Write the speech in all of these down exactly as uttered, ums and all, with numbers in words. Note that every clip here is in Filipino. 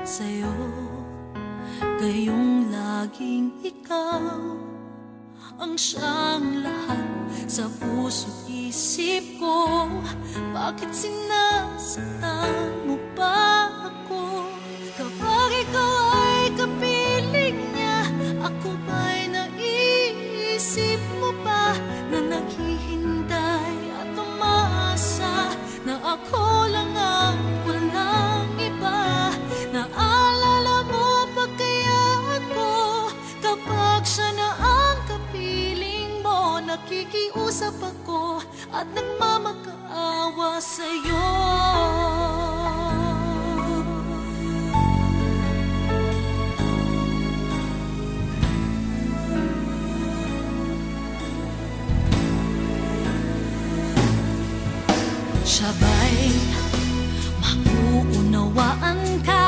sa'yo, gayong laging ikaw ang siyang lahat sa puso't isip ko. Bakit sinasaktan mo pa ako? Kapag ikaw ay kapiling niya, ako ba'y naiisip mo pa na naghihintay at umaasa na ako lang ang walang iba? Naalala mo ba kaya ako kapag siya na ang kapiling mo? Nakikiusap ako at nagmamakaawa sa'yo. Siya ba'y mauunawaan ka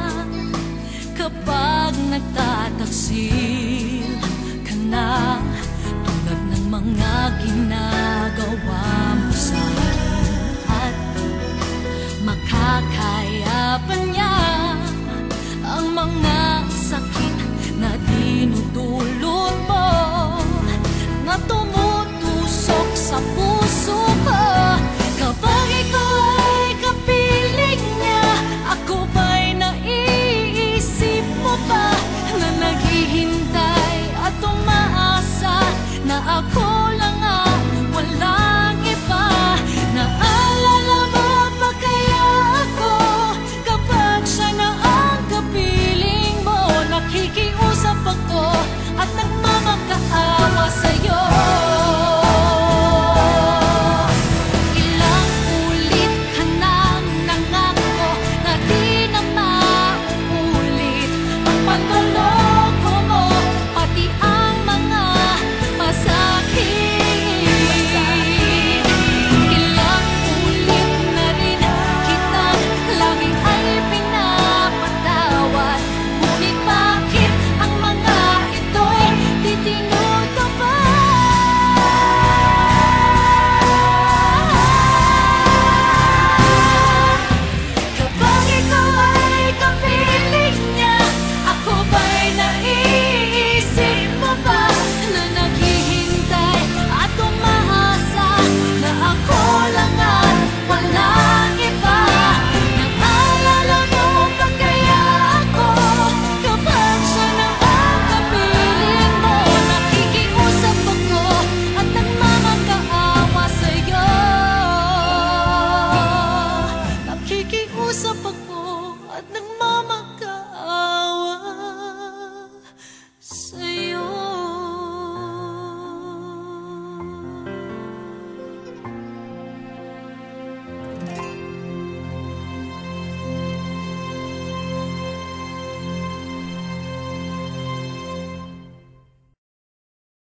kapag nagtataksil ka na, tulad ng mga ginagawa mo sa akin, at makakaya pa niya ang mga sakit na dinudulot mo, na tumutusok sa puso ko? Kapag ikaw ay kapiling niya, ako ba'y naiisip mo pa na naghihintay at umaasa na ako